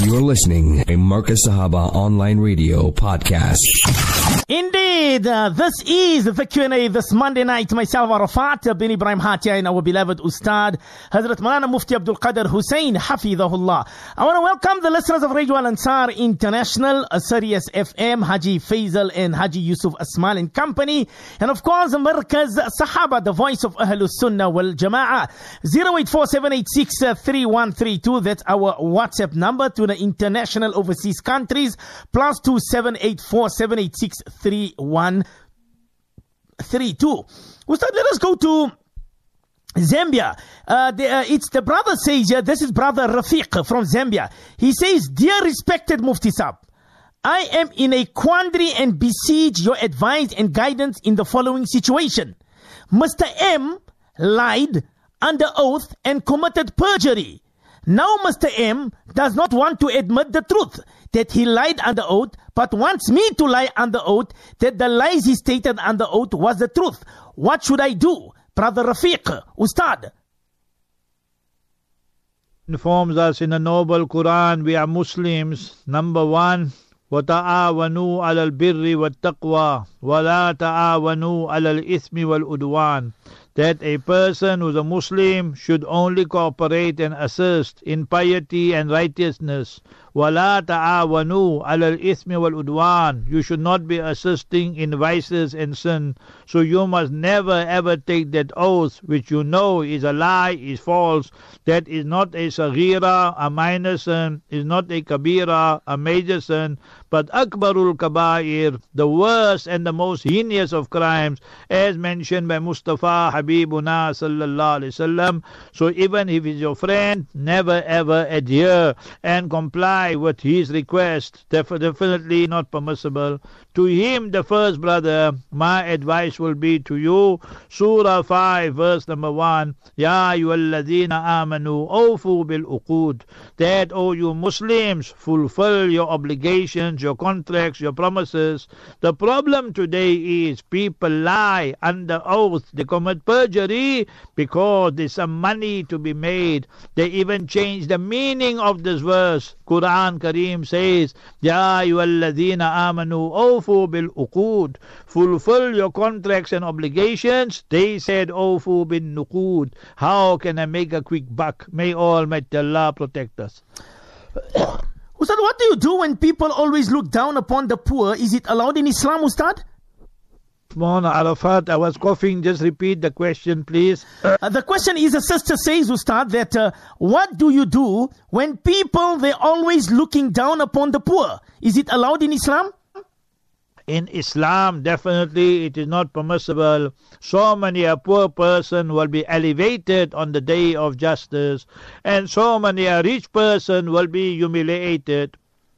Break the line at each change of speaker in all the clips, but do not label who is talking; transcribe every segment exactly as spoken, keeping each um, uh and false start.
You're listening to Marcus Sahaba Online Radio Podcast.
Indeed, uh, this is the Q and A this Monday night. Myself, Arafat bin Ibrahim Hatia, and our beloved Ustad, Hazrat Malana Mufti Abdul Qadir Hussein, Hafidhahullah. I want to welcome the listeners of Radio Al Ansar International, Sirius F M, Haji Faisal and Haji Yusuf Asmal and Company, and of course, Markaz Sahaba, the voice of Ahlus Sunnah wal Jama'ah. zero eight four seven eight six three one three two, that's our WhatsApp number to the international overseas countries, plus two seven eight four seven eight six three one three two. Ustad, let us go to Zambia. Uh, the, uh, it's the brother says here, this is brother Rafiq from Zambia. He says, "Dear respected Mufti Sahab, I am in a quandary and beseech your advice and guidance in the following situation. Mister M lied under oath and committed perjury. Now Mister M does not want to admit the truth that he lied under oath, but wants me to lie under oath that the lies he stated under oath was the truth. What should I do?" Brother Rafiq, Ustad.
Informs us in the noble Quran, we are Muslims. Number one, وَتَعَاوَنُوا عَلَى الْبِرِّ وَالتَّقْوَى وَلَا تَعَاوَنُوا عَلَى الْإِثْمِ وَالْعُدْوَانِ. That a person who's a Muslim should only cooperate and assist in piety and righteousness. وَلَا تَعَاوَنُوا عَلَى الْإِثْمِ وَالْعُدْوَانِ. You should not be assisting in vices and sin. So you must never ever take that oath which you know is a lie, is false. That is not a saghira, a minor sin, is not a kabira, a major sin, but akbarul kabair, the worst and the most heinous of crimes, as mentioned by Mustafa Habibuna sallallahu alaihi wasallam. So even if he's your friend, never ever adhere and comply with his request. Def- definitely not permissible. To him, the first brother, my advice will be to you, Surah five, verse number one, Ya ayyuhalladhina amanu awfu bil uqud. That, O you Muslims, fulfill your obligations, your contracts, your promises. The problem today is people lie under oath. They commit perjury because there's some money to be made. They even change the meaning of this verse. Quran Kareem says, Ya ayyuhalladhina amanu awfu bil uqud. Fulfill your contracts and obligations. They said awfu bin nuqud. How can I make a quick buck? May Almighty Allah protect us.
Ustad, what do you do when people always look down upon the poor? Is it allowed in Islam, Ustad?
Mona Arafat, I was coughing. Just repeat the question, please.
Uh, the question is, a sister says, Ustad, that uh, what do you do when people, they're always looking down upon the poor? Is it allowed in Islam?
In Islam, definitely it is not permissible. So many a poor person will be elevated on the day of justice, and so many a rich person will be humiliated.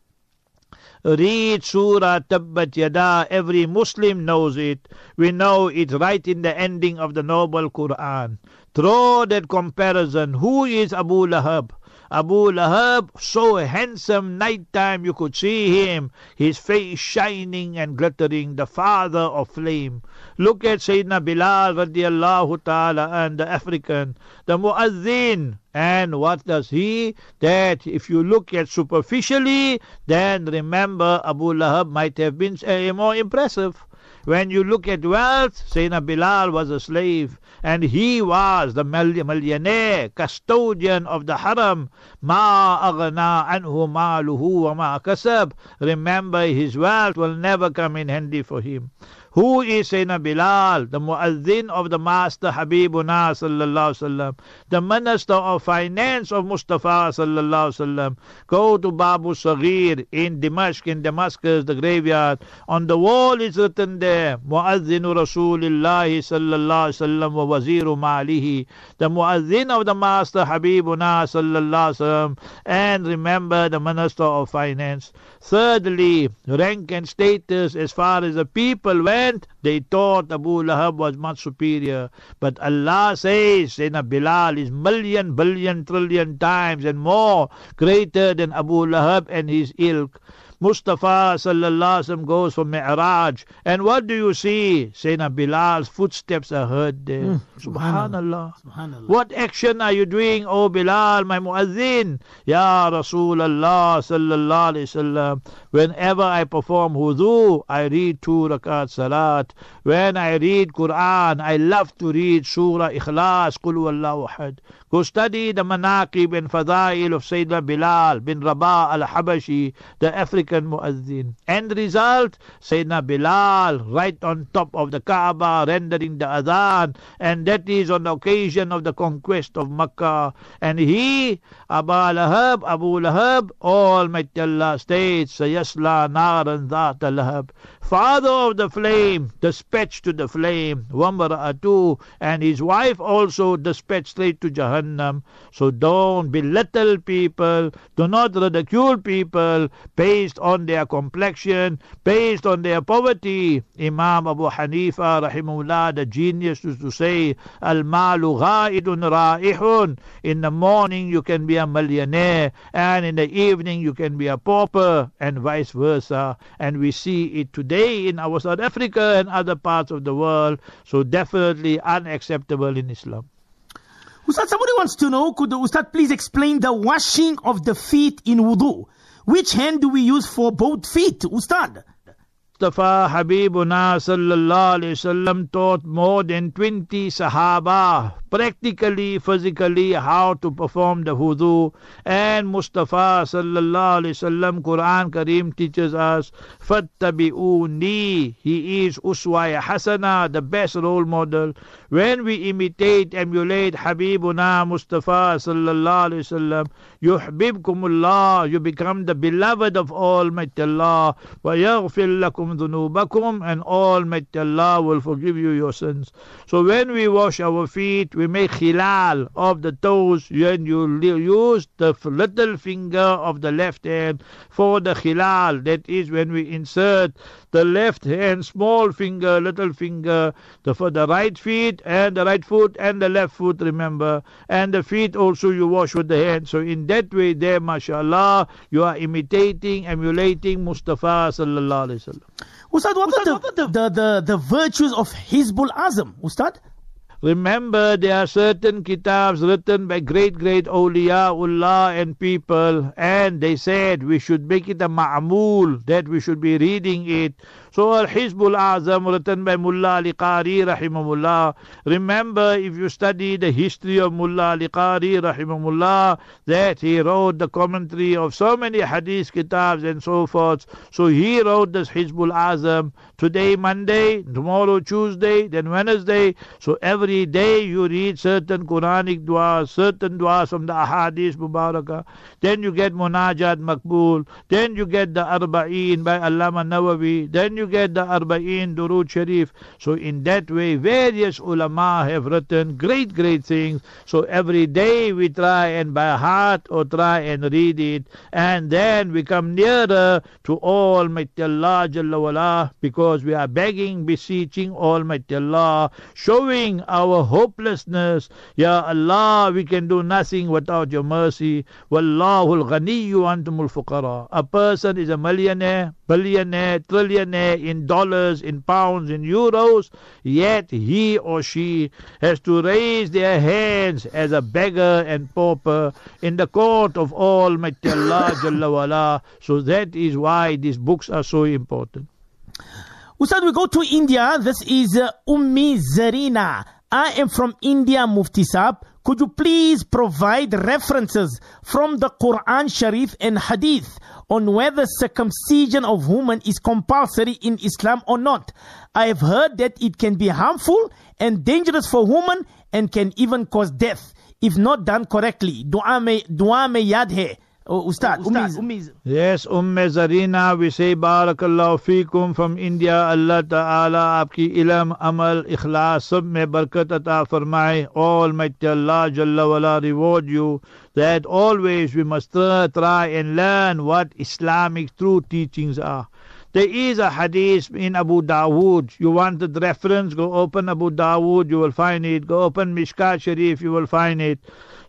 Read Surah Tabbat Yada. Every Muslim knows it. We know it's right in the ending of the noble Quran. Throw that comparison. Who is Abu Lahab? Abu Lahab, so handsome, nighttime you could see him, his face shining and glittering, the father of flame. Look at Sayyidina Bilal radiallahu ta'ala and the African, the Muazzin. And what does he? That if you look at superficially, then remember Abu Lahab might have been uh, more impressive. When you look at wealth, Sayyidina Bilal was a slave, and he was the millionaire, custodian of the haram. Ma aghna anhu maluhu wa ma kasab. Remember, his wealth will never come in handy for him. Who is Sayyidina Bilal? The Muazzin of the Master Habibuna sallallahu alaihi wasallam, the Minister of Finance of Mustafa sallallahu alaihi wasallam. Go to Babu Saghir in Dimashq, in Damascus, the graveyard. On the wall is written there, Muazzinu Rasulillahi sallallahu alaihi wasallam wa waziru malihi. The Muazzin of the Master Habibuna sallallahu alaihi wasallam. And remember, the Minister of Finance. Thirdly, rank and status as far as the people went. They thought Abu Lahab was much superior. But Allah says, Sayyidina Bilal is million, billion, trillion times and more greater than Abu Lahab and his ilk. Mustafa sallallahu alaihi wasallam goes for Mi'raj. And what do you see? Sayyidina Bilal's footsteps are heard there. Mm, Subhanallah. Subhanallah. What action are you doing, O Bilal, my muazzin? Ya Rasulullah sallallahu alaihi wasallam. Whenever I perform wudu, I read two rakat salat. When I read Quran, I love to read Surah Ikhlas, Qul Huwallahu Ahad. Go study the manaqib and fadail of Sayyidina Bilal bin Rabah al-Habashi, the African muazzin. End result, Sayyidina Bilal right on top of the Kaaba rendering the adhan, and that is on the occasion of the conquest of Makkah. And he, Abu Lahab, Abu Lahab, Almighty Allah states, Sayasla naran dhata lahab, father of the flame, dispatched to the flame, Wamra'atu, and his wife also dispatched straight to Jahannam. So don't belittle people, do not ridicule people based on their complexion, based on their poverty. Imam Abu Hanifa rahimahullah, the genius, used to say, Al-malu ghaidun ra'ihun. In the morning you can be a millionaire, and in the evening you can be a pauper, and vice versa. And we see it today in our South Africa and other parts of the world. So definitely unacceptable in Islam.
Ustad, somebody wants to know, could the Ustad please explain the washing of the feet in wudu? Which hand do we use for both feet, Ustad?
Mustafa Habibuna sallallahu alayhi wasallam taught more than twenty Sahaba practically, physically how to perform the wudu. And Mustafa sallallahu alayhi wasallam, Quran Kareem teaches us, Fattabi'uni, he is Uswa Hasana, the best role model. When we imitate, emulate Habibuna Mustafa sallallahu alayhi wasallam, yuhbibkumullah, you become the beloved of Almighty Allah, wa yaghfir lakum dhunubakum, and Almighty Allah will forgive you your sins. So when we wash our feet, we make khilal of the toes, and you use the little finger of the left hand for the khilal. That is when we insert the left hand, small finger, little finger, the, for the right feet and the right foot and the left foot, remember. And the feet also you wash with the hand. So in that way there, mashallah, you are imitating, emulating Mustafa sallallahu alayhi wa sallam.
Ustad, what are the, the, the, the, the virtues of Hizbul Azam, Ustad?
Remember, there are certain kitabs written by great, great awliyaullah and people, and they said we should make it a ma'amul, that we should be reading it. So Al-Hizbul Azam, written by Mullah Ali Qari rahimahullah. Remember, if you study the history of Mullah Ali Qari rahimahullah, that he wrote the commentary of so many hadith kitabs and so forth. So he wrote this Hizbul Azam. Today Monday, tomorrow Tuesday, then Wednesday. So every day you read certain Quranic du'as, certain du'as from the Ahadith Mubarakah. Then you get Munajat Makbul. Then you get the Arba'een by Allama Nawawi. Then you get the Arba'een Durud Sharif. So in that way, various ulama have written great, great things. So every day we try and by heart or try and read it. And then we come nearer to Almighty Allah Jalla wala, because we are begging, beseeching Almighty Allah, showing our hopelessness. Ya Allah, we can do nothing without your mercy. Wallahul ghaniyyu antumul fuqara. A person is a millionaire, billionaire, trillionaire in dollars, in pounds, in euros, yet he or she has to raise their hands as a beggar and pauper in the court of Almighty Allah Jalla wala. So that is why these books are so important.
Ustad, we go to India. This is uh, Ummi Zarina. I am from India, Mufti Saab. Could you please provide references from the Quran Sharif and Hadith on whether circumcision of women is compulsory in Islam or not? I have heard that it can be harmful and dangerous for women and can even cause death if not done correctly. Dua mein, dua mein yaad hai. Oh, Ustad, oh, Ustad, Ummi.
Yes, Umme Zarina, we say Barakallahu Feekum from India. Allah Ta'ala aapki ilm, amal, ikhlas, sab mein barakat ata farmaye. Almighty Allah Jalla wala reward you. That always we must try, try and learn what Islamic true teachings are. There is a hadith in Abu Dawood. You wanted reference, go open Abu Dawood, you will find it. Go open Mishkat Sharif, you will find it.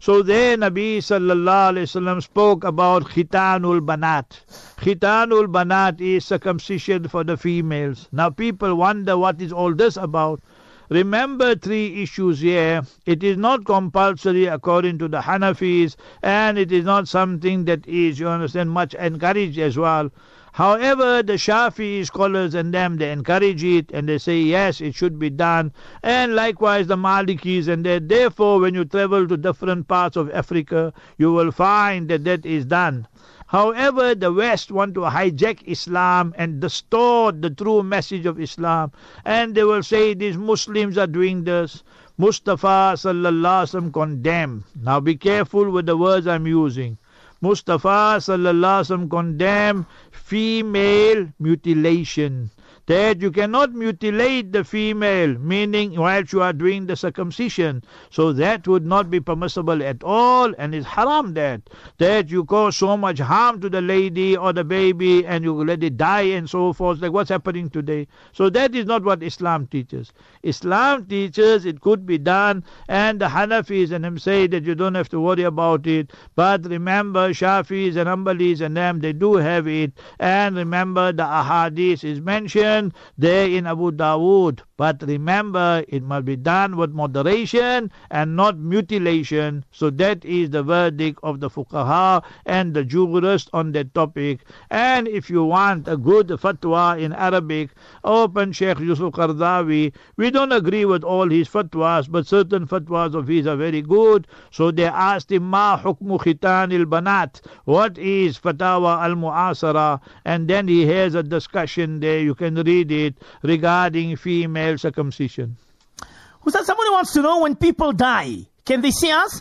So there Nabi sallallahu alayhi wasallam spoke about khitanul banat. Khitanul banat is circumcision for the females. Now people wonder what is all this about. Remember three issues here. It is not compulsory according to the Hanafis, and it is not something that is, you understand, much encouraged as well. However, the Shafi'i scholars and them, they encourage it and they say, yes, it should be done. And likewise the Malikis, and they, therefore when you travel to different parts of Africa, you will find that that is done. However, the West want to hijack Islam and distort the true message of Islam. And they will say these Muslims are doing this. Mustafa sallallahu alaihi wasallam condemned. Now be careful with the words I'm using. Mustafa sallallahu alaihi wasallam condemned female mutilation. That you cannot mutilate the female, meaning while you are doing the circumcision. So that would not be permissible at all, and it's haram that. That you cause so much harm to the lady or the baby and you let it die and so forth, like what's happening today. So that is not what Islam teaches. Islam teaches it could be done, and the Hanafis and them say that you don't have to worry about it. But remember, Shafis and Hanbalis and them, they do have it. And remember, the ahadith is mentioned there in Abu Dawood. But remember, it must be done with moderation and not mutilation. So that is the verdict of the fuqaha and the jurists on that topic. And if you want a good fatwa in Arabic, open Sheikh Yusuf Qardawi. We don't agree with all his fatwas, but certain fatwas of his are very good. So they asked him, Ma hukmu khitanil banat? What is fatawa al-mu'asara? And then he has a discussion there, you can read it, regarding female circumcision.
Ustaz, somebody wants to know, when people die, can they see us?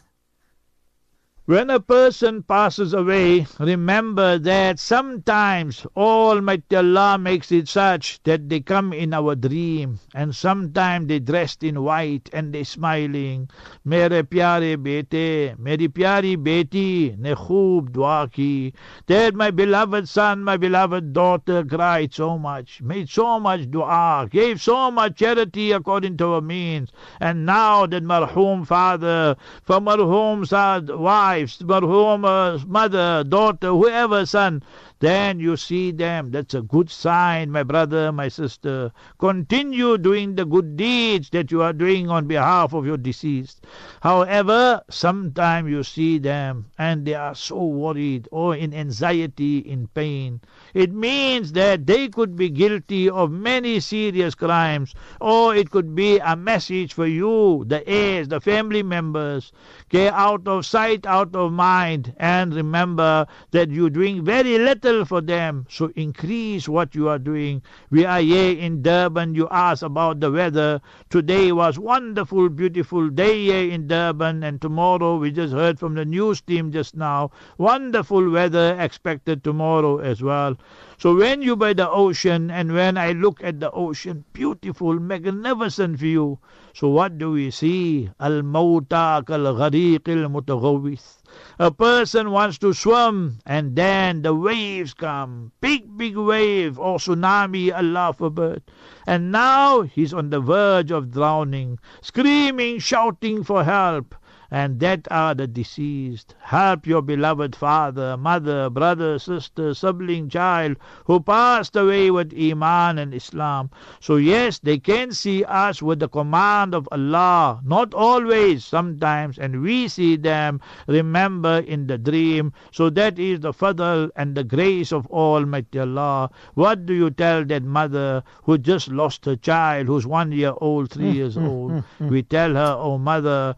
When a person passes away, remember that sometimes Almighty Allah makes it such that they come in our dream, and sometimes they dressed in white and they smiling. Mere pyare bete, meri pyari beti, ne khoob dua ki. That my beloved son, my beloved daughter cried so much, made so much dua, gave so much charity according to our means. And now that marhum father, for marhum sad wife, marhum uh, mother, daughter, whoever, son, then you see them. That's a good sign, my brother, my sister. Continue doing the good deeds that you are doing on behalf of your deceased. However, sometimes you see them and they are so worried or in anxiety, in pain. It means that they could be guilty of many serious crimes, or it could be a message for you, the heirs, the family members. Get out of sight, out of mind, and remember that you're doing very little for them, so increase what you are doing. We are here in Durban. You asked about the weather. Today was wonderful, beautiful day here in Durban, and tomorrow we just heard from the news team just now, wonderful weather expected tomorrow as well. So when you by the ocean, and when I look at the ocean, beautiful, magnificent view. So what do we see? Al-mawta kal-ghariq al-mutaghawith. A person wants to swim, and then the waves come, big, big wave, or tsunami, Allah forbid. And now he's on the verge of drowning, screaming, shouting for help. And that are the deceased. Help your beloved father, mother, brother, sister, sibling, child who passed away with Iman and Islam. So yes, they can see us with the command of Allah. Not always, sometimes. And we see them, remember, in the dream. So that is the fadl and the grace of Almighty Allah. What do you tell that mother who just lost her child, who's one year old, three years old? We tell her, oh mother,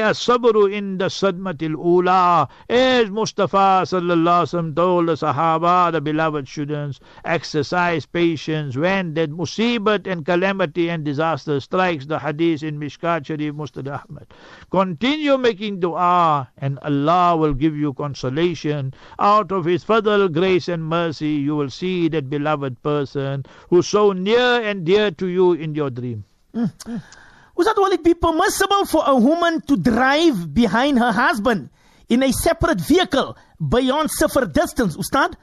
in the sadmatil ula, as Mustafa sallallahu alaihi wasallam told the Sahaba, the beloved students, exercise patience when that musibat and calamity and disaster strikes. The hadith in Mishkat Sharif, Musnad Ahmad. Continue making dua, and Allah will give you consolation. Out of His fadl, grace and mercy, you will see that beloved person who's so near and dear to you in your dream.
Mm. Ustad, will it be permissible for a woman to drive behind her husband in a separate vehicle beyond safer distance, Ustad?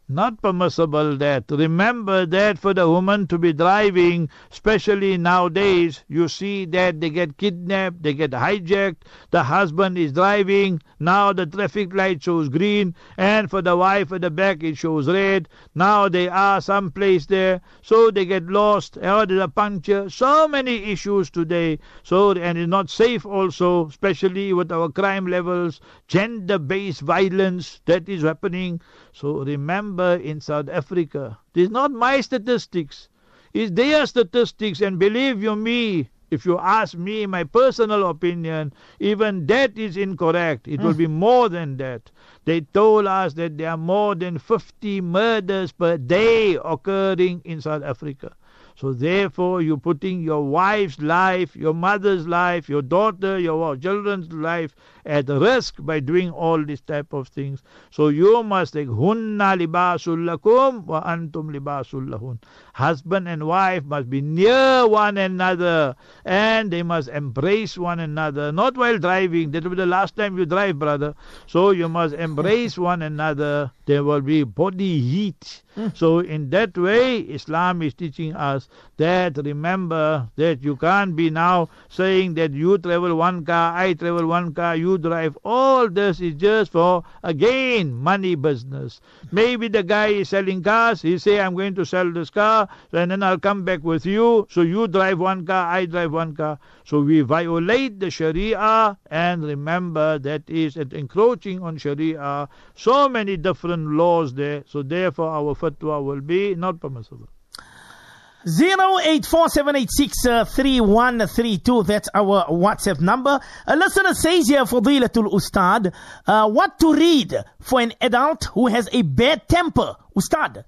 Not permissible that. Remember that for the woman to be driving, especially nowadays, you see that they get kidnapped, they get hijacked, the husband is driving, now the traffic light shows green, and for the wife at the back it shows red. Now they are someplace there, so they get lost, or there's a puncture. So many issues today. So, and it's not safe also, especially with our crime levels, gender-based violence that is happening. So remember, in South Africa, this is not my statistics, it's their statistics, and believe you me, if you ask me my personal opinion, even that is incorrect. It mm. will be more than that. They told us that there are more than fifty murders per day occurring in South Africa. So therefore, you're putting your wife's life, your mother's life, your daughter, your children's life at risk by doing all these type of things. So you must take hunna libasul lakum wa antum libasul lahun. Husband and wife must be near one another, and they must embrace one another. Not while driving. That will be the last time you drive, brother. So you must embrace one another. There will be body heat. So in that way, Islam is teaching us that, remember that you can't be now saying that you travel one car, I travel one car, you drive. All this is just for, again, money business. Maybe the guy is selling cars, he say, I'm going to sell this car, and then I'll come back with you. So you drive one car, I drive one car. So we violate the Sharia, and remember that is encroaching on Sharia. So many different laws there. So therefore our fatwa will be not permissible.
zero eight four seven eight six three one three two. That's our WhatsApp number. A listener says here, Fadilatul Ustad, uh, what to read for an adult who has a bad temper? Ustad.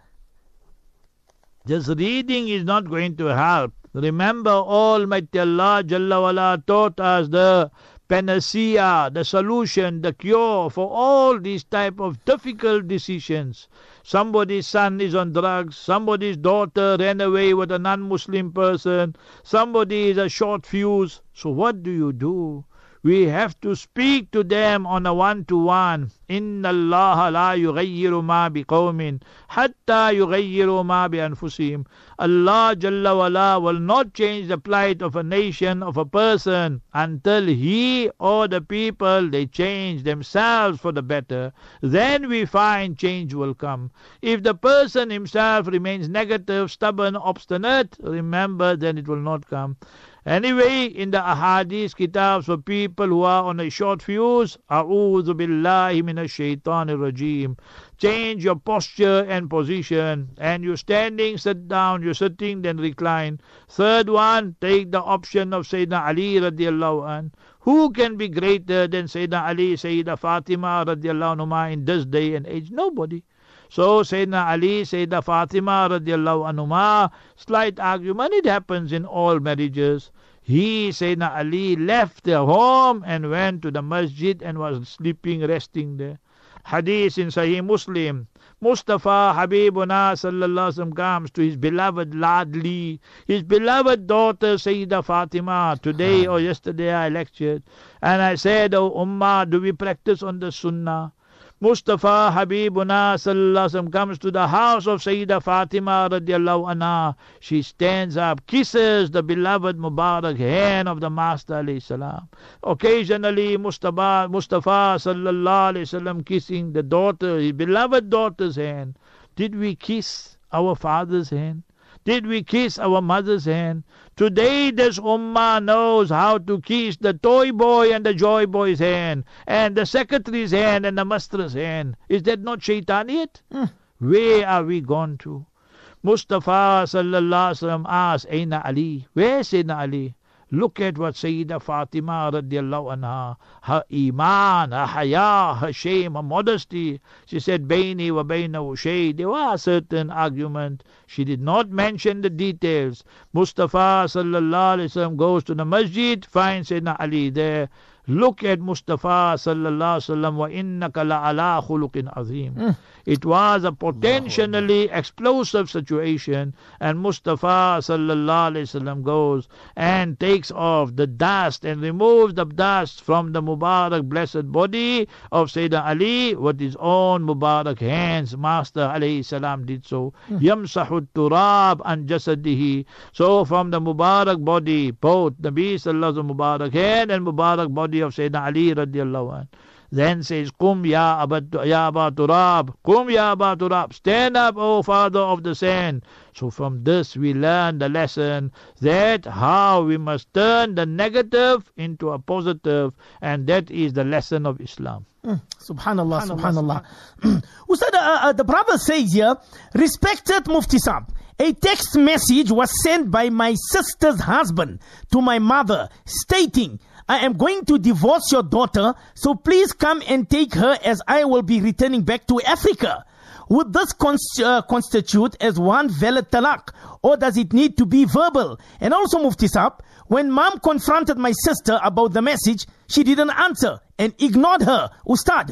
Just reading is not going to help. Remember, Almighty Allah Jalla wala taught us the panacea, the solution, the cure for all these type of difficult decisions. Somebody's son is on drugs, somebody's daughter ran away with a non-Muslim person, somebody is a short fuse. So what do you do? We have to speak to them on a one-to-one. Inna Allah la yughayyiru ma biqawmin hatta yughayyiru ma bi anfusihim. Allah Jalla wala will not change the plight of a nation, of a person, until he or the people, they change themselves for the better. Then we find change will come. If the person himself remains negative, stubborn, obstinate, remember, then it will not come. Anyway, in the ahadith kitabs for people who are on a short fuse, A'udhu billahi minash shaitanir rajim. Change your posture and position. And you're standing, sit down. You're sitting, then recline. Third one, take the option of Sayyidina Ali radiallahu an. Who can be greater than Sayyidina Ali, Sayyida Fatima radiallahu anhuma in this day and age? Nobody. So Sayyidina Ali, Sayyida Fatima radiallahu anhuma, slight argument, it happens in all marriages. He, Sayyidina Ali, left their home and went to the masjid and was sleeping, resting there. Hadith in Sahih Muslim, Mustafa Habibuna sallallahu alaihi wasallam comes to his beloved Ladli, his beloved daughter Sayyida Fatima. Today or yesterday I lectured, and I said, oh Ummah, do we practice on the Sunnah? Mustafa Habibuna sallallahu alaihi wasallam comes to the house of Sayyida Fatima radiallahu anha. She stands up, kisses the beloved Mubarak hand of the Master alayhi salam. Occasionally Mustafa, Mustafa sallallahu alaihi wasallam kissing the daughter, his beloved daughter's hand. Did we kiss our father's hand? Did we kiss our mother's hand? Today this ummah knows how to kiss the toy boy and the joy boy's hand, and the secretary's hand and the master's hand. Is that not shaitaniyat? Mm. Where are we gone to? Mustafa sallallahu alaihi wasallam asked, Aina Ali? Where is Sayyidina Ali? Look at what Sayyida Fatima radiallahu anha, her iman, her haya, her shame, her modesty. She said, Baini wa bainahu shay. There was a certain argument. She did not mention the details. Mustafa sallallahu alaihi wasallam goes to the masjid, finds Sayyidina Ali there, Look at Mustafa sallallahu alaihi wasallam, wa innaka la'ala khuluqin azim. Mm. It was a potentially explosive situation, and Mustafa sallallahu alaihi wasallam goes and takes off the dust and removes the dust from the Mubarak blessed body of Sayyidina Ali with his own Mubarak hands. Master alayhi salam did so. Yamsahu turab an jasadihi. So from the Mubarak body, both Nabi sallallahu alaihi wasallam Mubarak hand and Mubarak body of Sayyidina Ali radiallahu anh, then says, Qum ya Aba, ya Aba Turab, Qum ya Aba Turab, stand up, O father of the sand. So from this we learn the lesson that how we must turn the negative into a positive, and that is the lesson of Islam.
Mm, subhanallah, subhanallah. subhanallah. Ustad, uh, uh, the brother says here, respected Mufti Saab, a text message was sent by my sister's husband to my mother stating, I am going to divorce your daughter, so please come and take her as I will be returning back to Africa. Would this const- uh, constitute as one valid talaq, or does it need to be verbal? And also, Mufti Saab, when mom confronted my sister about the message, she didn't answer and ignored her. Ustad,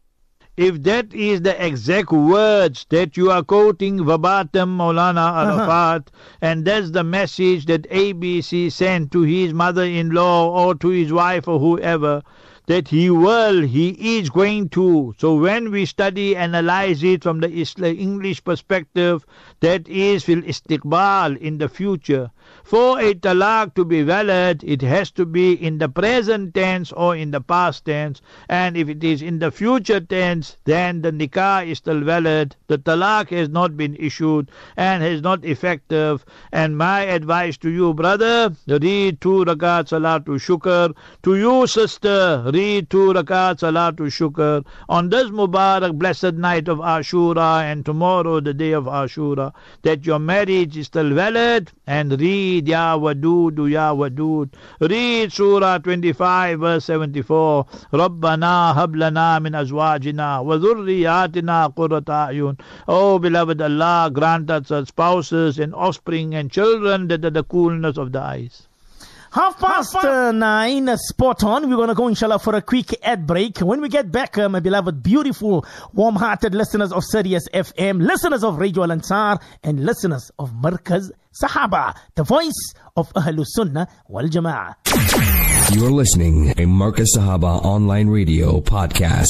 if that is the exact words that you are quoting verbatim, Maulana Arafat, uh-huh. and that's the message that A B C sent to his mother-in-law or to his wife or whoever, that he will, he is going to. So when we study, analyze it from the English perspective, that is fil istiqbal, in the future. For a talaq to be valid, it has to be in the present tense or in the past tense. And if it is in the future tense, then the nikah is still valid. The talaq has not been issued and is not effective. And my advice to you, brother, read two rakat salatul shukr. To you, sister, read two rakat salatul shukr. On this Mubarak blessed night of Ashura and tomorrow the day of Ashura, that your marriage is still valid, and read Ya Wadud, Ya Wadud. Read Surah twenty-five, verse seventy-four. Rabbana hablana min azwajina wa dhurriyatina qurrata a'yun. Oh, beloved Allah, grant us our spouses and offspring and children that are the coolness of the eyes.
Half past uh, nine, uh, spot on. We're going to go, inshallah, for a quick ad break. When we get back, uh, my beloved, beautiful, warm-hearted listeners of Sirius F M, listeners of Radio Al Ansar, and listeners of Markaz Sahaba, the voice of Ahlus Sunnah wal Jama'ah.
You're listening to Markaz Sahaba Online Radio Podcast.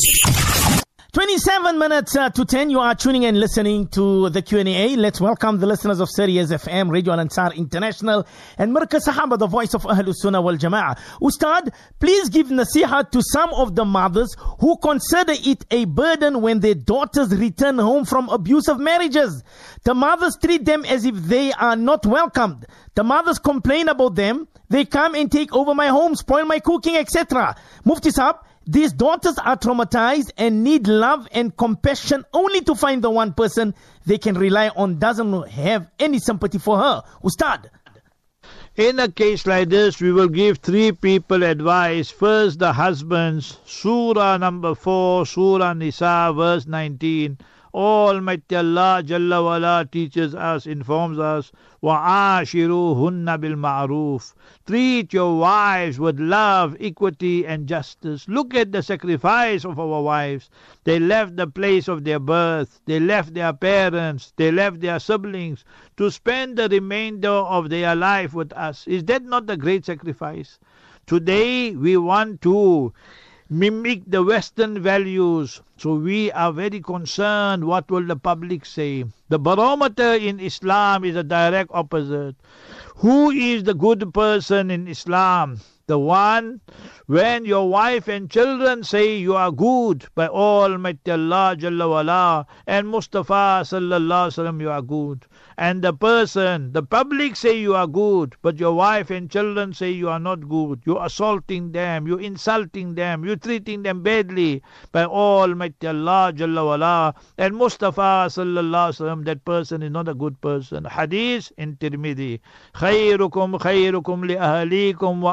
twenty-seven minutes uh, to ten, you are tuning and listening to the Q and A. Let's welcome the listeners of Sirius F M, Radio Al Ansar International, and Markaz Sahaba, the voice of Ahlus Sunnah wal Jama'ah. Ustad, please give nasiha to some of the mothers who consider it a burden when their daughters return home from abusive marriages. The mothers treat them as if they are not welcomed. The mothers complain about them. They come and take over my home, spoil my cooking, et cetera. Mufti Saab, these daughters are traumatized and need love and compassion only to find the one person they can rely on doesn't have any sympathy for her. Ustad.
In a case like this, we will give three people advice. First, the husbands. Surah number four, Surah Nisa, verse nineteen. Almighty Allah Jalla wala teaches us, informs us, وَعَاشِرُوهُنَّ بِالْمَعْرُوفِ. Treat your wives with love, equity and justice. Look at the sacrifice of our wives. They left the place of their birth. They left their parents. They left their siblings to spend the remainder of their life with us. Is that not a great sacrifice? Today we want to mimic the Western values, so we are very concerned what will the public say. The barometer in Islam is a direct opposite. Who is the good person in Islam? The one when your wife and children say you are good by Almighty Allah Jalla wala and Mustafa sallallahu alaihi wasallam, you are good. And the person, the public say you are good, but your wife and children say you are not good. You're assaulting them, you're insulting them, you're treating them badly by Almighty Allah Jalla wala and Mustafa sallallahu alaihi wasallam. That person is not a good person. Hadith in Tirmidhi. Khayrukum khayrukum li ahlikum wa ana khayrukum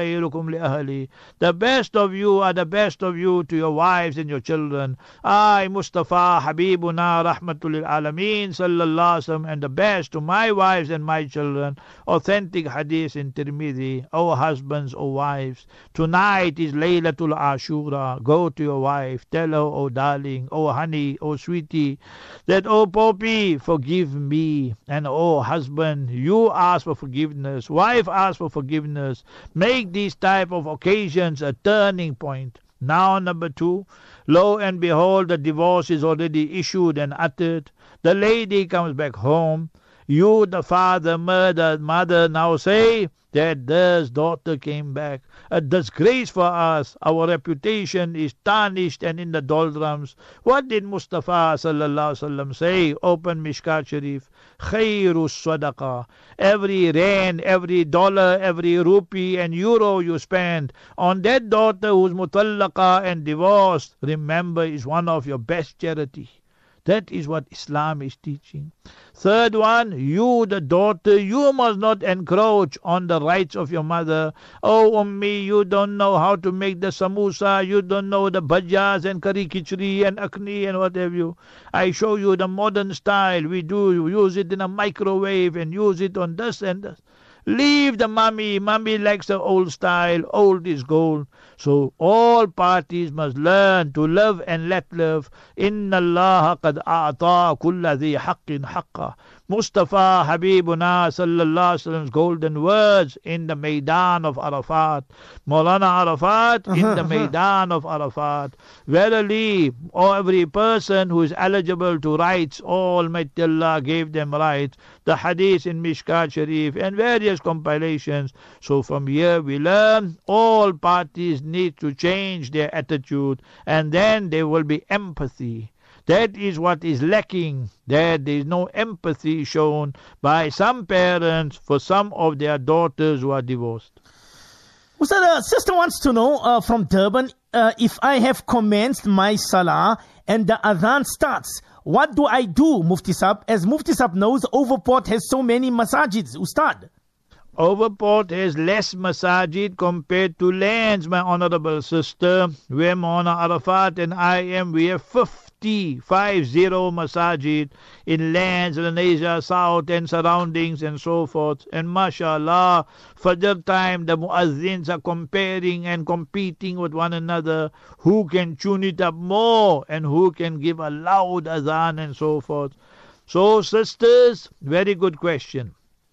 خيركم لأهلي. The best of you are the best of you to your wives and your children. I, Mustafa, Habibuna, Rahmatul Alameen, Sallallahu Alaihi Wasallam, and the best to my wives and my children. Authentic hadith in Tirmidhi. O husbands, O wives, tonight is Laylatul Ashura. Go to your wife, tell her, O darling, O honey, O sweetie, that, O Poppy, forgive me. And O husband, you ask for forgiveness. Wife, ask for forgiveness. Make these type of occasions a turning point. Now, number two, lo and behold, the divorce is already issued and uttered. The lady comes back home. You, the father, mother, mother, now say that this daughter came back. A disgrace for us. Our reputation is tarnished and in the doldrums. What did Mustafa sallallahu alaihi wasallam say? Open Mishkat Sharif. Khairu sadaqah. Every rand, every dollar, every rupee and euro you spend on that daughter who's mutallaqa and divorced, remember, is one of your best charity. That is what Islam is teaching. Third one, you, the daughter, you must not encroach on the rights of your mother. Oh, Ummi, you don't know how to make the samosa, you don't know the bhajas and curry khichdi and akni and what have you. I show you the modern style. We do use it in a microwave and use it on this and this. Leave the mummy. Mummy likes the old style. Old is gold. So all parties must learn to love and let live. Inna Allah qad a'ta kulla dhi haqqin haqqa. Mustafa Habibuna sallallahu alaihi wasallam's golden words in the Maidan of Arafat. Maulana Arafat in the Maidan of Arafat. Verily, every person who is eligible to rights, Almighty Allah gave them rights. The hadith in Mishkat Sharif and various compilations. So from here we learn all parties need to change their attitude, and then there will be empathy. That is what is lacking. That there is no empathy shown by some parents for some of their daughters who are divorced.
Ustad, a sister wants to know uh, from Durban, uh, if I have commenced my salah and the adhan starts, what do I do, Mufti Sahib? As Mufti Sahib knows, Overport has so many masajids, Ustad.
Overport has less masajid compared to lands, my honorable sister. Where Maulana Arafat and I am, we have fifty, five zero masajid in lands, in Asia South and surroundings and so forth. And mashallah, Fajr time, the muazzins are comparing and competing with one another. Who can tune it up more and who can give a loud azan and so forth. So sisters, very good question.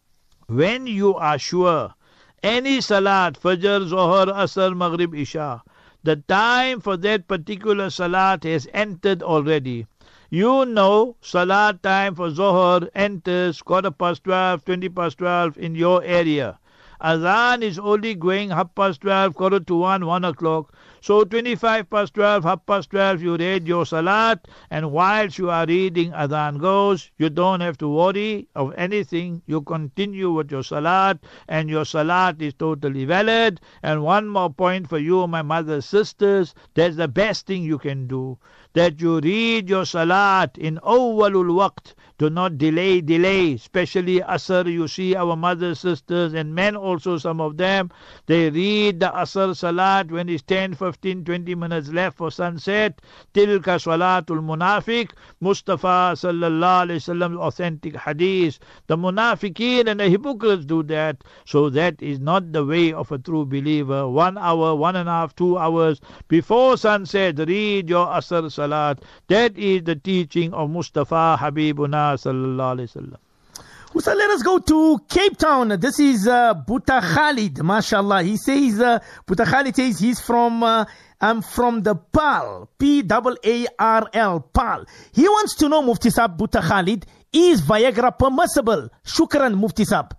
When you are sure any salat, Fajr, Zohar, Asr, Maghrib, Isha, the time for that particular salat has entered already. You know salat time for Zohar enters quarter past twelve, twenty past twelve in your area. Adhan is only going half past twelve, quarter to one, one o'clock. So twenty-five past twelve, half past twelve, you read your salat, and whilst you are reading, adhan goes. You don't have to worry of anything. You continue with your salat, and your salat is totally valid. And one more point for you, my mother's sisters, that's the best thing you can do. That you read your salat in awwalul waqt. Do not delay, delay. Especially Asr, you see our mothers, sisters, and men also, some of them, they read the Asr salat when it's ten, fifteen, twenty minutes left for sunset. Tilka salatul munafiq. Mustafa sallallahu alayhi wasallam's authentic hadith. The munafiqeen and the hypocrites do that. So that is not the way of a true believer. One hour, one and a half, two hours before sunset, read your Asr salat. That is the teaching of Mustafa Habibuna sallallahu alayhi wasallam.
Ustad, let us go to Cape Town. This is uh, Buta Khalid, mashallah. He says, uh, Buta Khalid says he's from, uh, I'm from the P A L, P A A R L, P A L. He wants to know, Mufti Sahib, Buta Khalid, is Viagra permissible? Shukran, Mufti Sahib.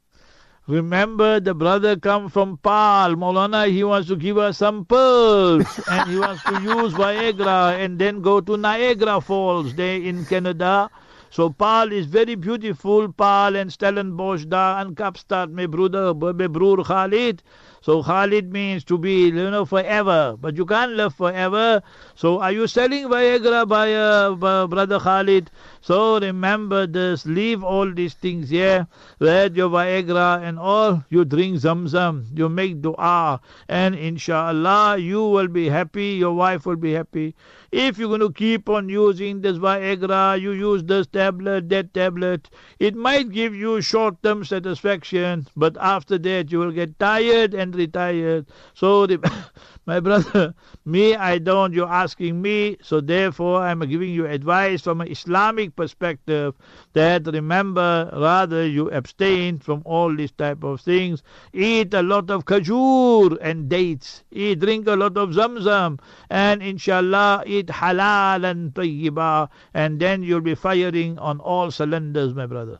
Remember, the brother come from P A L. Maulana, he wants to give us some pearls and he wants to use Viagra and then go to Niagara Falls there in Canada. So P A L is very beautiful. P A L and Stellenbosch da and Kapstad, my brother, my brother Khalid. So Khalid means to be, you know, forever. But you can't live forever. So are you selling Viagra, by, uh, by brother Khalid? So remember this. Leave all these things here. Read your Viagra and all. You drink Zamzam. You make dua. And inshallah, you will be happy. Your wife will be happy. If you're going to keep on using this Viagra, you use this tablet, that tablet, it might give you short-term satisfaction, but after that you will get tired and retired. So, the, my brother, me, I don't, you're asking me, so therefore I'm giving you advice from an Islamic perspective that remember, rather you abstain from all these type of things. Eat a lot of khajur and dates. Eat, drink a lot of Zamzam, and inshallah, eat halal and tayyiba, and then you'll be firing on all cylinders, my brother.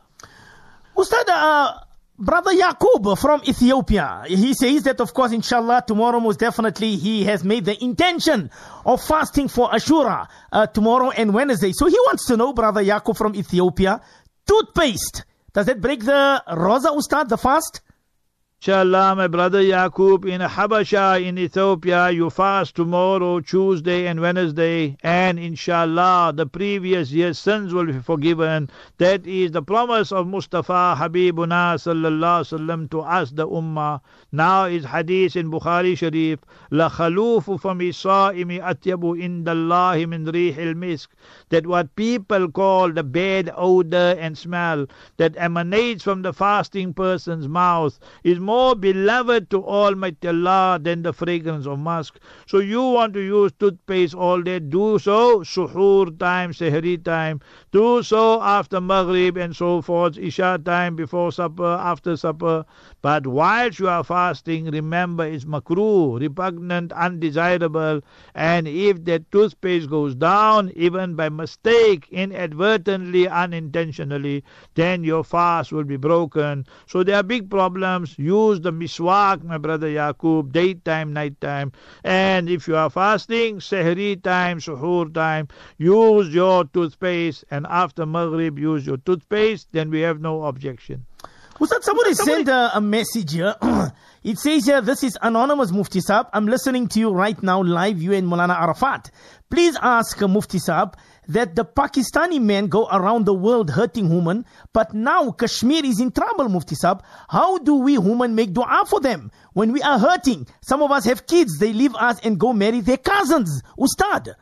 Ustad, uh, brother Yaqub from Ethiopia, he says that of course inshallah tomorrow most definitely he has made the intention of fasting for Ashura uh, tomorrow and Wednesday. So he wants to know, brother Yaqub from Ethiopia, toothpaste, does that break the roza, Ustad, the fast?
Inshallah, my brother Yaqub, in Habasha, in Ethiopia, you fast tomorrow, Tuesday and Wednesday, and inshallah, the previous year's sins will be forgiven. That is the promise of Mustafa Habibuna sallallahu alaihi wasallam to us, the ummah. Now is hadith in Bukhari Sharif, La khalufu fami sa'imi atyabu indallahi min rihil misk, that what people call the bad odor and smell that emanates from the fasting person's mouth is more more beloved to Almighty Allah than the fragrance of musk. So you want to use toothpaste all day, do so suhoor time, sehri time, do so after Maghrib and so forth, Isha time, before supper, after supper. But whilst you are fasting, remember it's makruh, repugnant, undesirable, and if that toothpaste goes down, even by mistake, inadvertently, unintentionally, then your fast will be broken. So there are big problems. Use the miswak, my brother Yaqub, daytime, nighttime. And if you are fasting, sehri time, suhoor time, use your toothpaste, and after Maghrib, use your toothpaste, then we have no objection.
Ustad, somebody sent a, a message here. It says here, this is Anonymous Mufti Saab. I'm listening to you right now live, you and Maulana Arafat. Please ask uh, Mufti Saab that the Pakistani men go around the world hurting women, but now Kashmir is in trouble, Mufti Saab. How do we women make dua for them when we are hurting? Some of us have kids, they leave us and go marry their cousins. Ustad.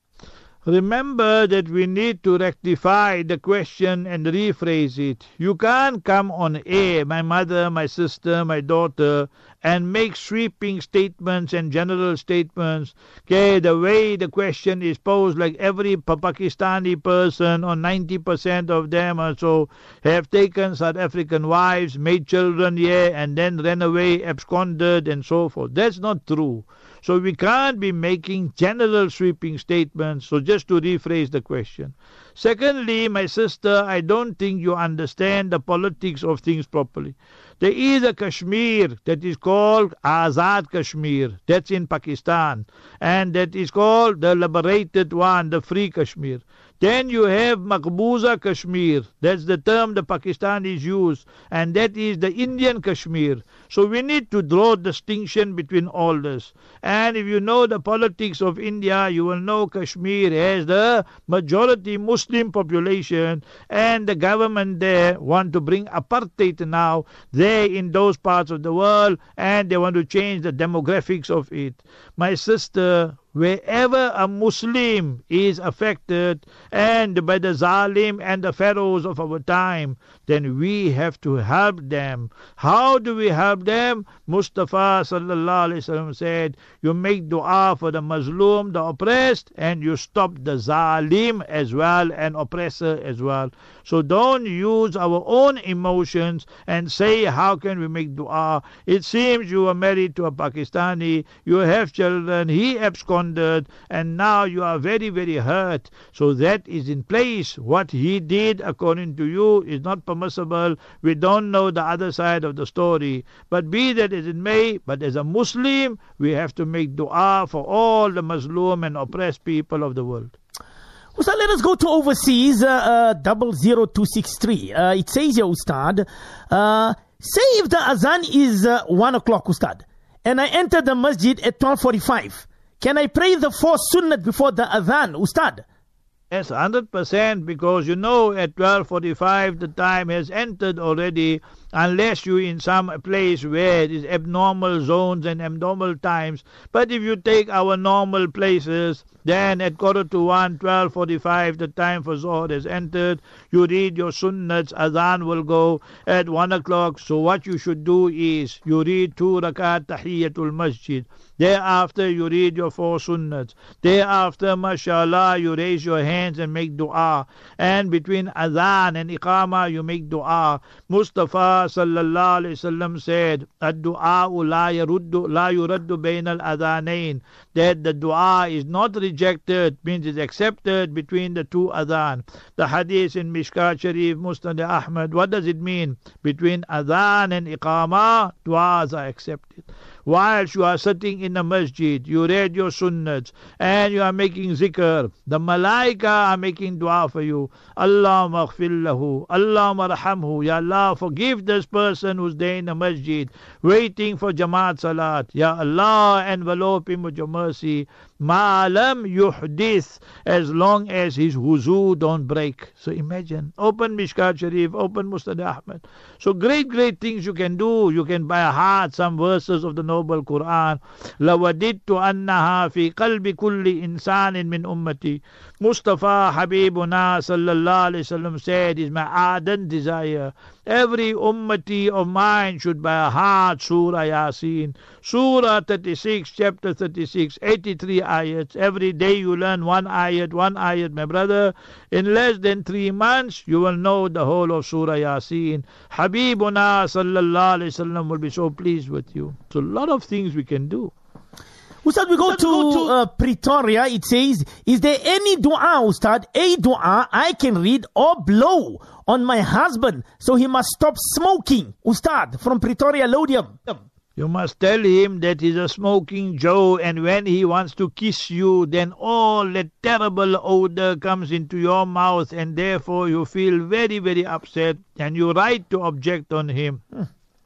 Remember that we need to rectify the question and rephrase it. You can't come on air, my mother, my sister, my daughter, and make sweeping statements and general statements. Okay, the way the question is posed, like every Pakistani person, or ninety percent of them or so, have taken South African wives, made children here, and then ran away, absconded, and so forth. That's not true. So we can't be making general sweeping statements. So just to rephrase the question. Secondly, my sister, I don't think you understand the politics of things properly. There is a Kashmir that is called Azad Kashmir. That's in Pakistan. And that is called the liberated one, the free Kashmir. Then you have Maqbooza Kashmir. That's the term the Pakistanis use. And that is the Indian Kashmir. So we need to draw distinction between all this. And if you know the politics of India, you will know Kashmir has the majority Muslim population. And the government there want to bring apartheid now there in those parts of the world. And they want to change the demographics of it. My sister, wherever a Muslim is affected and by the Zalim and the Pharaohs of our time, then we have to help them. How do we help them? Mustafa sallallahu alaihi wasallam said, you make dua for the Muslim, the oppressed, and you stop the Zalim as well and oppressor as well. So don't use our own emotions and say, how can we make dua? It seems you are married to a Pakistani, you have children, he absconded, and now you are very, very hurt. So that is in place. What he did, according to you, is not permissible. We don't know the other side of the story. But be that as it may, but as a Muslim, we have to make dua for all the Muslim and oppressed people of the world.
Ustad, let us go to overseas, uh, uh, double zero two six three. Uh, it says here, Ustad, uh, say if the azan is uh, one o'clock, Ustad, and I enter the masjid at twelve forty-five. Can I pray the four sunnat before the adhan, Ustad?
Yes, one hundred percent, because you know at twelve forty-five the time has entered already, unless you're in some place where it is abnormal zones and abnormal times. But if you take our normal places, then at quarter to one, twelve forty-five, the time for Zohar has entered. You read your sunnats, adhan will go at one o'clock. So what you should do is you read two rakat tahiyyatul masjid. Thereafter you read your four sunnats. Thereafter, mashallah, you raise your hands and make dua. And between adhan and iqama, you make dua. Mustafa sallallahu alayhi wasallam said, ad-du'a la yaruddu la yuraddu bayna al-adhanain. That the dua is not rejected, means it's accepted between the two adhan. The hadith in Mishkat Sharif, Musnad Ahmad, what does it mean? Between adhan and iqama, duas are accepted. Whilst you are sitting in the masjid, you read your sunnats, and you are making zikr, the malaika are making dua for you. Allahumma aghfir lahu, Allahumma rahamhu, Ya Allah, forgive this person who's there in the masjid, waiting for Jamaat Salat. Ya Allah, envelope him with your mercy. Ma'alam yuhdith, as long as his wuzu don't break. So imagine, open Mishkat Sharif, open Musnad Ahmad. So great, great things you can do. You can by heart some verses of the noble Quran. لَوَدِدْتُ أَنَّهَا فِي قَلْبِ كُلِّ إِنسَانٍ مِّنْ أُمَّتِي. Mustafa Habibuna sallallahu alayhi wasallam said, is my ardent desire. Every ummati of mine should by heart Surah Yasin. Surah thirty-six, chapter thirty-six, eighty-three ayats. Every day you learn one ayat, one ayat, my brother. In less than three months, you will know the whole of Surah Yasin. Habibuna sallallahu alayhi wasallam will be so pleased with you. So a lot of things we can do.
Ustad, we go Ustad, to, go to uh, Pretoria. It says, is there any dua, Ustad, a dua I can read or blow on my husband so he must stop smoking? Ustad, from Pretoria, Lodium.
You must tell him that he's a smoking Joe, and when he wants to kiss you, then all that terrible odor comes into your mouth, and therefore you feel very, very upset, and you right to object on him. Hmm.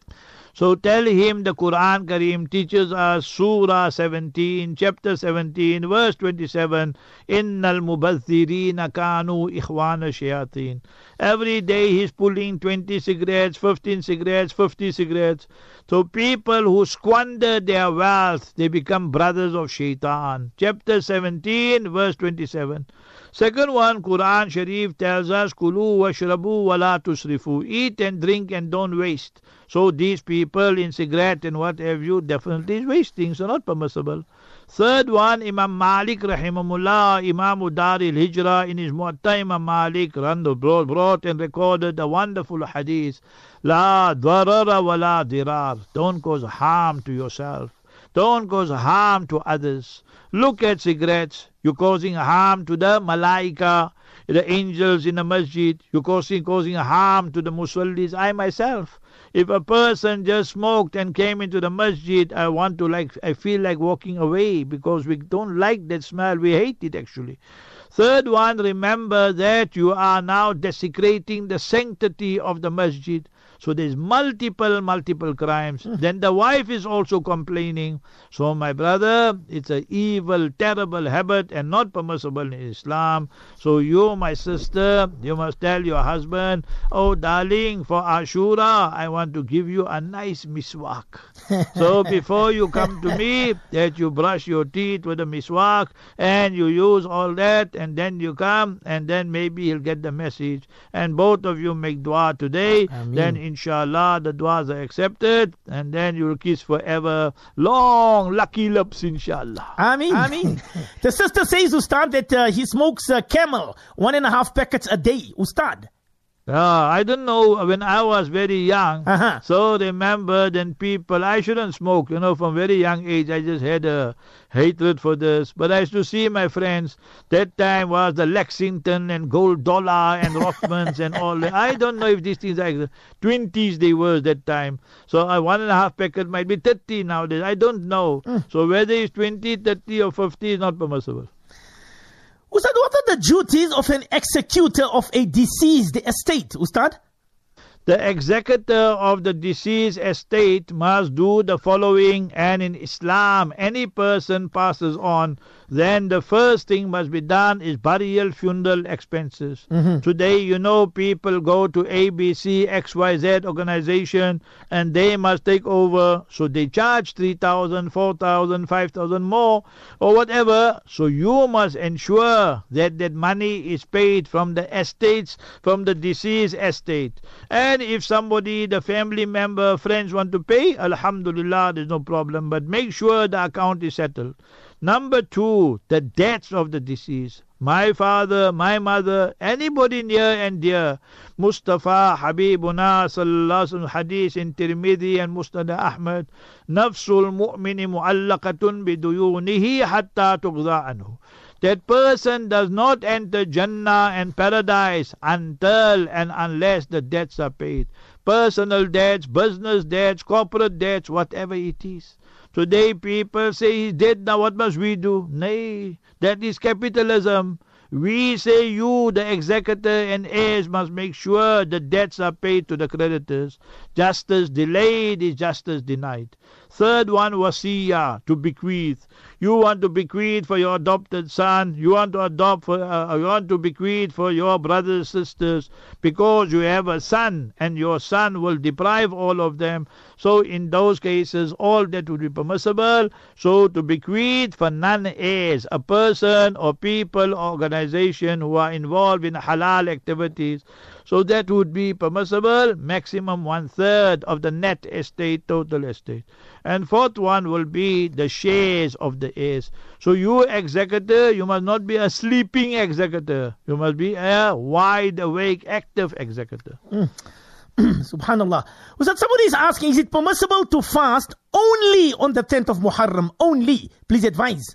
So tell him the Quran Kareem teaches us Surah seventeen, chapter seventeen, verse twenty-seven, Innal mubathirina kanu ikhwana shayateen. Every day he's pulling twenty cigarettes, fifteen cigarettes, fifty cigarettes. So people who squander their wealth, they become brothers of shaitan. Chapter seventeen, verse twenty-seven. Second one, Quran Sharif tells us, Kulu washrabu wa la tusrifu. Eat and drink and don't waste. So these people in cigarette and what have you definitely is wasting, so not permissible. Third one, Imam Malik rahimahullah, Imam Dar al-Hijrah, in his Muwatta, Imam Malik brought, brought and recorded a wonderful hadith. La dharara wa la dirar. Don't cause harm to yourself. Don't cause harm to others. Look at cigarettes. You're causing harm to the malaika, the angels in the masjid. You're causing, causing harm to the musallis. I myself, if a person just smoked and came into the masjid, I want to like, I feel like walking away because we don't like that smell. We hate it actually. Third one, remember that you are now desecrating the sanctity of the masjid. So there's multiple, multiple crimes. Mm. Then the wife is also complaining. So my brother, it's an evil, terrible habit and not permissible in Islam. So you, my sister, you must tell your husband, oh darling, for Ashura, I want to give you a nice miswak. So before you come to me, that you brush your teeth with a miswak and you use all that, and then you come, and then maybe he'll get the message. And both of you make dua today. Ameen. Then inshallah the duas are accepted, and then you will kiss forever. Long lucky lips, inshallah.
Ameen. Ameen. The sister says, Ustad, that uh, he smokes uh, Camel, one and a half packets a day. Ustad.
Uh, I don't know, when I was very young, uh-huh. so remember then people, I shouldn't smoke, you know, from very young age, I just had a hatred for this. But I used to see my friends, that time was the Lexington and Gold Dollar and Rothmans and all that. I don't know if these things are twenties they were that time. So a one and a half packet might be thirty nowadays. I don't know. Mm. So whether it's twenty, thirty or fifty is not permissible.
Ustad, what are the duties of an executor of a deceased estate, Ustad?
The executor of the deceased estate must do the following, and in Islam, any person passes on, then the first thing must be done is burial funeral expenses. Mm-hmm. Today, you know, people go to A B C, X Y Z organization and they must take over. So they charge three thousand, four thousand, five thousand more or whatever. So you must ensure that that money is paid from the estates, from the deceased estate. And if somebody, the family member, friends want to pay, alhamdulillah, there's no problem. But make sure the account is settled. Number two, the debts of the deceased. My father, my mother, anybody near and dear. Mustafa, Habibuna, sallallahu alaihi wasallam, hadith in Tirmidhi and Musnad Ahmad. Nafsul mu'mini mu'allaqatun biduyunihi hatta tughza anhu. That person does not enter Jannah and paradise until and unless the debts are paid. Personal debts, business debts, corporate debts, whatever it is. Today people say he's dead, now what must we do? Nay, that is capitalism. We say you, the executor and heirs, must make sure the debts are paid to the creditors. Justice delayed is justice denied. Third one, wasiyah, to bequeath. You want to bequeath for your adopted son. You want to adopt for, uh, you want to bequeath for your brothers, sisters, because you have a son, and your son will deprive all of them. So in those cases, all that would be permissible. So to bequeath for non-heirs, a person or people, or organization who are involved in halal activities. So that would be permissible, maximum one-third of the net estate, total estate. And fourth one will be the shares of the heirs. So you executor, you must not be a sleeping executor. You must be a wide-awake, active executor.
Mm. Subhanallah. Ustad, somebody is asking, is it permissible to fast only on the tenth of Muharram? Only. Please advise.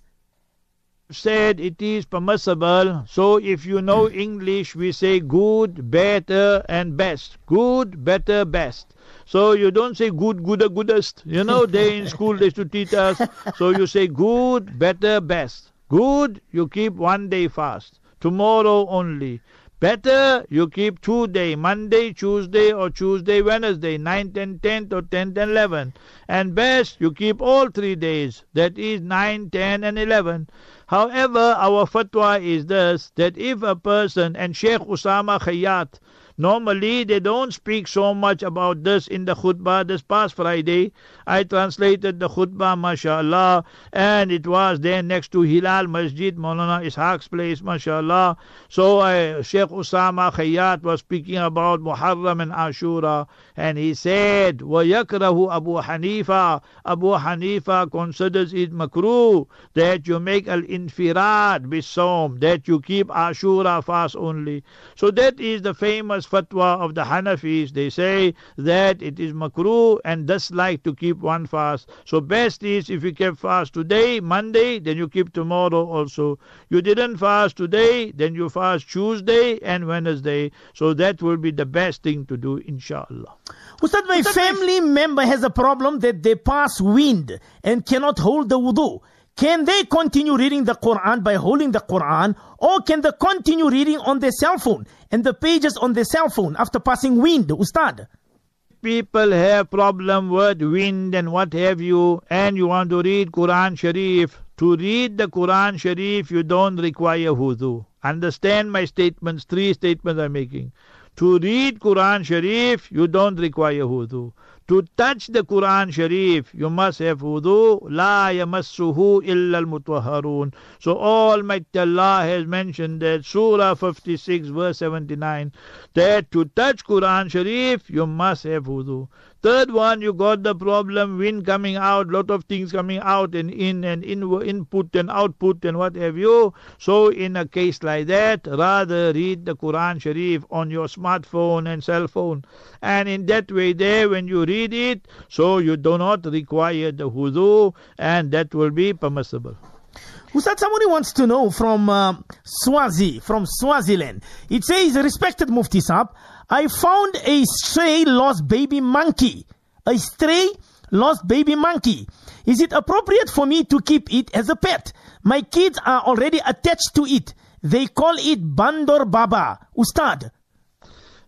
Said it is permissible. So if you know English, we say good, better and best. Good, better, best. So you don't say good, gooder, goodest. You know, they in school they used to teach us. So you say good, better, best. Good, you keep one day fast. Tomorrow only. Better, you keep two days, Monday, Tuesday, or Tuesday, Wednesday, ninth and tenth, or tenth and eleventh. And best, you keep all three days, that is nine, ten, and eleven. However, our fatwa is this, that if a person, and Sheikh Usama Khayyat, normally they don't speak so much about this in the khutbah. This past Friday, I translated the khutbah, mashallah, and it was there next to Hilal Masjid, Maulana Ishaq's place, mashallah. So uh, Sheikh Usama Khayyat was speaking about Muharram and Ashura, and he said, وَيَكْرَهُ Abu Hanifa. Abu Hanifa considers it makruh that you make al-infirad bis-sawm, that you keep Ashura fast only. So that is the famous fatwa of the Hanafis. They say that it is makruh and dislike to keep one fast. So best is if you kept fast today, Monday, then you keep tomorrow also. You didn't fast today, then you fast Tuesday and Wednesday. So that will be the best thing to do, inshallah.
Ustad, my Ustad, family my... member has a problem that they pass wind and cannot hold the wudu. Can they continue reading the Quran by holding the Quran, or can they continue reading on their cell phone and the pages on their cell phone after passing wind, Ustad?
People have problem with wind and what have you, and you want to read Quran Sharif. To read the Quran Sharif, you don't require wudu. Understand my statements, three statements I'm making. To read Quran Sharif, you don't require wudu. To touch the Quran Sharif, you must have wudu. La yamassuhu illa al-mutahharun. So Almighty Allah has mentioned that Surah fifty-six verse seventy-nine, that to touch Quran Sharif, you must have wudu. Third one, you got the problem, wind coming out, lot of things coming out and in and in, input and output and what have you. So in a case like that, rather read the Quran Sharif on your smartphone and cell phone. And in that way there, when you read it, so you do not require the wudu, and that will be permissible.
Ustad, somebody wants to know from uh, Swazi, from Swaziland. It says, respected Mufti Saab, I found a stray lost baby monkey. A stray lost baby monkey. Is it appropriate for me to keep it as a pet? My kids are already attached to it. They call it Bandor Baba. Ustad.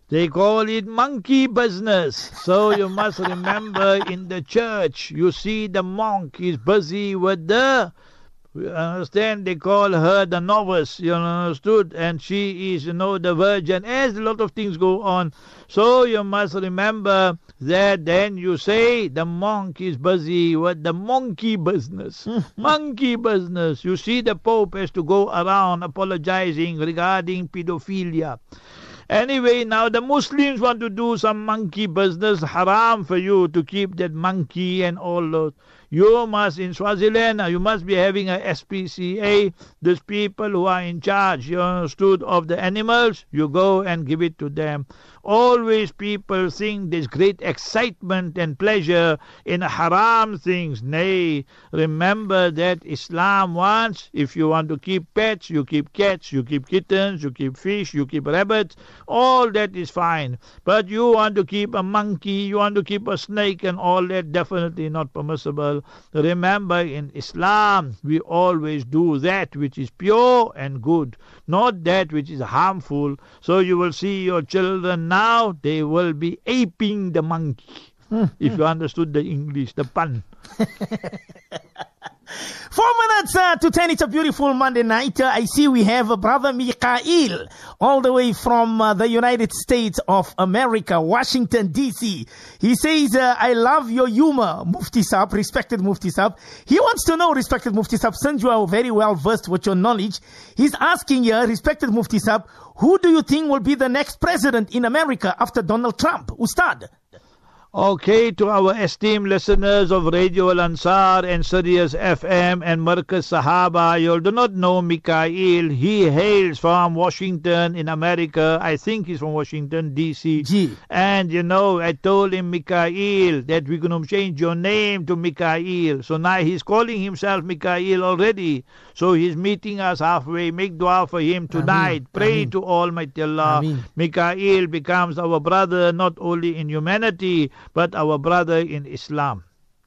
They call it monkey business. So you must remember, in the church, you see the monk is busy with the, you understand, they call her the novice, you understood, and she is, you know, the virgin, as a lot of things go on. So you must remember that then you say the monk is busy with the monkey business. Monkey business. You see, the Pope has to go around apologizing regarding pedophilia. Anyway, now the Muslims want to do some monkey business. Haram for you to keep that monkey and all those. You must, in Swaziland, you must be having a S P C A. These people who are in charge, you understood, of the animals, you go and give it to them. Always people think there's great excitement and pleasure in haram things. Nay, remember that Islam wants, if you want to keep pets, you keep cats, you keep kittens, you keep fish, you keep rabbits, all that is fine. But you want to keep a monkey, you want to keep a snake and all that, definitely not permissible. Remember, in Islam, we always do that which is pure and good, not that which is harmful. So you will see your children now, they will be aping the monkey. If you understood the English, the pun.
Four minutes uh, to ten. It's a beautiful Monday night. Uh, I see we have uh, Brother Mikhail, all the way from uh, the United States of America, Washington, D C. He says, uh, I love your humor, Mufti Saab, respected Mufti Saab. He wants to know, respected Mufti Saab, since you are very well versed with your knowledge, he's asking here, respected Mufti Saab, who do you think will be the next president in America after Donald Trump? Ustad.
Okay, to our esteemed listeners of Radio Al Ansar and Sirius F M and Markaz Sahaba, you do not know Mikhail. He hails from Washington in America. I think he's from Washington, D C.
Gee.
And you know, I told him, Mikhail, that we're going to change your name to Mikhail. So now he's calling himself Mikhail already. So he's meeting us halfway. Make dua for him tonight.
Ameen.
Pray
Ameen.
to Almighty Allah.
Ameen.
Mikhail becomes our brother not only in humanity, but our brother in Islam.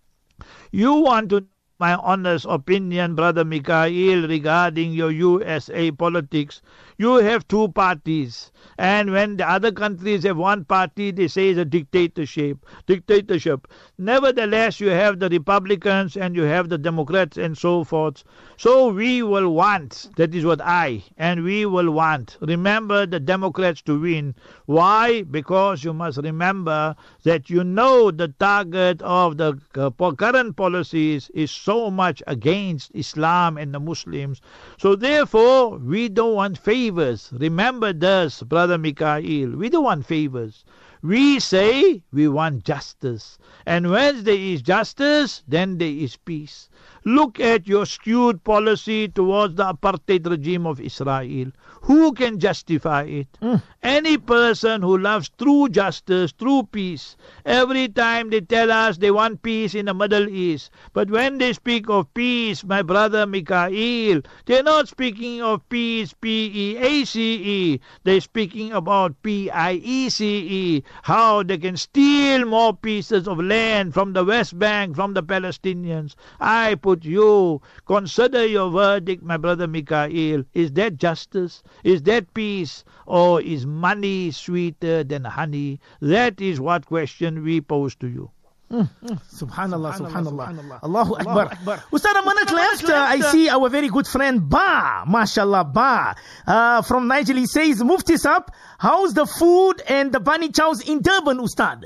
You want to know my honest opinion, Brother Mikhail, regarding your U S A politics. You have two parties, and when the other countries have one party, they say it's a dictatorship. Dictatorship. Nevertheless, you have the Republicans and you have the Democrats and so forth. So we will want, that is what I, and we will want, remember, the Democrats to win. Why? Because you must remember that you know the target of the uh, current policies is so much against Islam and the Muslims. So therefore, we don't want favors. Remember this, Brother Mikhail, we don't want favors. We say we want justice. And when there is justice, then there is peace. Look at your skewed policy towards the apartheid regime of Israel. Who can justify it? Mm. Any person who loves true justice, true peace. Every time they tell us they want peace in the Middle East. But when they speak of peace, my brother Mikhail, they're not speaking of peace, P E A C E. They're speaking about P I E C E. How they can steal more pieces of land from the West Bank, from the Palestinians. I put you, consider your verdict, my brother Mikhail. Is that justice? Is that peace? Or is money sweeter than honey? That is what question we pose to you.
Mm, mm. Subhanallah, subhanallah, subhanallah. Allahu Akbar. Akbar. Ustad, a minute left. Uh, I see our very good friend Ba, mashallah, Ba, uh, from Niger. He says, Mufti Saab, how's the food and the bani chows in Durban, Ustad?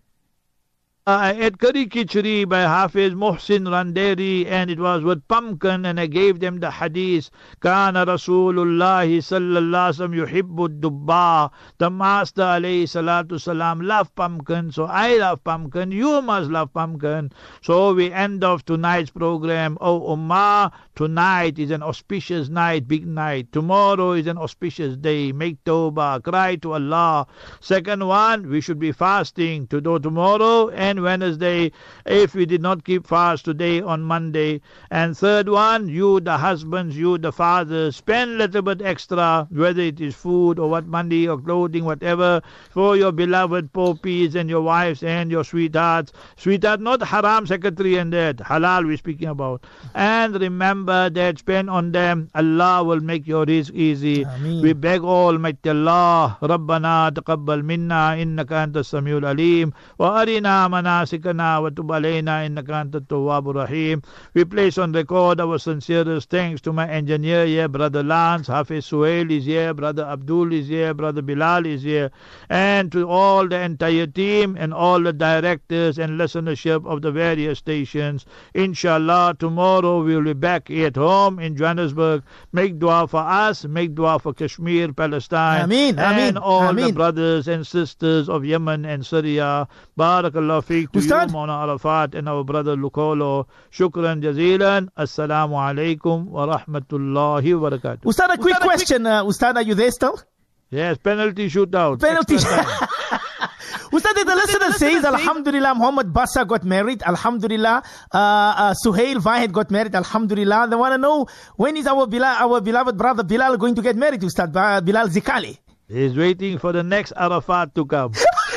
I ate curry khichdi by Hafiz Muhsin Randeri, and it was with pumpkin, and I gave them the hadith. Kana Rasulullah sallallahu alaihi wasallam yuhibbu dubba. The Master alayhi salatu salam loved pumpkin, so I love pumpkin. You must love pumpkin. So we end off tonight's program. Oh Ummah, tonight is an auspicious night, big night. Tomorrow is an auspicious day. Make tawbah, cry to Allah. Second one, we should be fasting to do tomorrow, and again Wednesday if we did not keep fast today on Monday. And third one, you the husbands, you the fathers, spend a little bit extra, whether it is food or what money or clothing, whatever, for your beloved poppies and your wives and your sweethearts. Sweetheart, not haram secretary and that, halal we're speaking about. And remember that spend on them, Allah will make your rizq easy.
Ameen.
We beg Almighty Allah, Rabbana taqabbal minna innaka anta samiul alim wa arina manasikana wa tub alayna innaka anta tawwabur rahim. We place on record our sincerest thanks to my engineer here, Brother Lance, Hafiz Suhail is here, Brother Abdul is here, Brother Bilal is here, and to all the entire team and all the directors and listenership of the various stations. Inshallah, tomorrow we will be back at home in Johannesburg. Make dua for us, make dua for Kashmir, Palestine,
Ameen,
and
Ameen,
all
Ameen.
the brothers and sisters of Yemen and Syria. Barakallah fiqh to
Ustad.
you, Mawlana Arafat, and our brother Lukolo. Shukran jazilan. Assalamu alaikum wa rahmatullahi wa barakatuh.
Ustad, a quick
Ustad, a
question. Uh, Ustad, are you there still?
Yes, penalty shootout.
Penalty.
Extra time.
Ustad, the listener says, Alhamdulillah, Muhammad Bassa got married. Alhamdulillah, uh, uh, Suhail Vahid got married. Alhamdulillah. They want to know, when is our, Bilal, our beloved brother Bilal going to get married, Ustad? Uh, Bilal Zikali.
He's waiting for the next Arafat to come.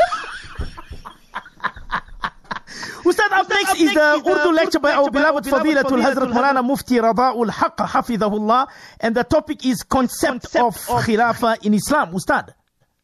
Ustad, up next is the Urdu lecture by our beloved Fadilatul Hazrat Maulana Mufti Rada'ul Haqq Hafidhahullah, and the topic is concept, concept of, of Khilafah in Islam. Ustad.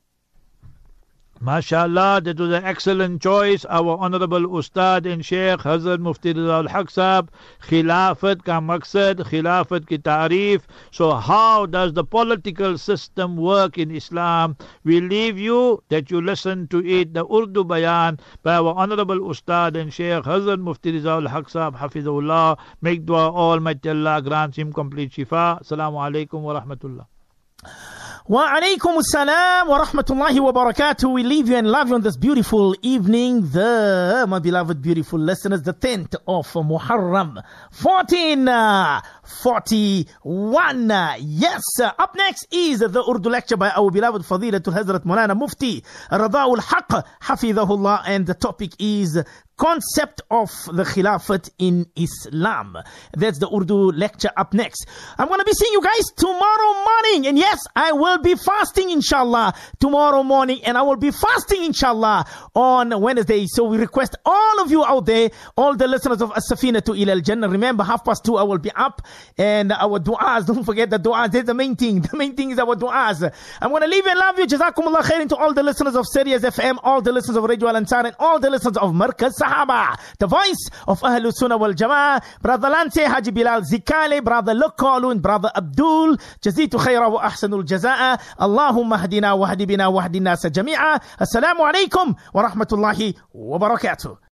MashaAllah, that was an excellent choice. Our Honorable Ustad and Sheikh Hazrat Mufti Rada'ul Haqq Sahab, Khilafat ka maqsad, Khilafat ki tarif. So how does the political system work in Islam? We leave you that you listen to it, the Urdu bayan by our Honorable Ustad and Sheikh Hazrat Mufti Rada'ul Haqq Sahab, Hafizahullah. Make dua, Almighty Allah grants him complete shifa. Assalamu alaikum wa rahmatullah.
Wa alaykum assalam wa rahmatullahi wa barakatuh. We leave you and love you on this beautiful evening, the, my beloved beautiful listeners, the tenth of Muharram, fourteen forty-one. Yes, up next is the Urdu lecture by our beloved Fadilatul Hazrat Maulana Mufti Rada'ul Haqq Hafidhahullah, and the topic is concept of the Khilafat in Islam. That's the Urdu lecture up next. I'm going to be seeing you guys tomorrow morning. And yes, I will be fasting inshallah tomorrow morning. And I will be fasting inshallah on Wednesday. So we request all of you out there, all the listeners of As-Safina to Ila Al-Jannah. Remember, half past two I will be up. And our du'as, don't forget the du'as. That's the main thing. The main thing is our du'as. I'm going to leave you and love you. Jazakumullah khairin to all the listeners of Sirius F M, all the listeners of Radio Al-Ansar, and all the listeners of Markaz Sahaba, the voice of Ahlul Sunnah wal Jama'ah. Brother Lance, Haji Bilal Zikale, Brother Lokolun, Brother Abdul, Jazitu Khaira wa Ahsanul Jaza'a. Allahumma hadina wa hadibina wa hadina sa jami'a. Assalamu alaikum wa rahmatullahi wa barakatuh.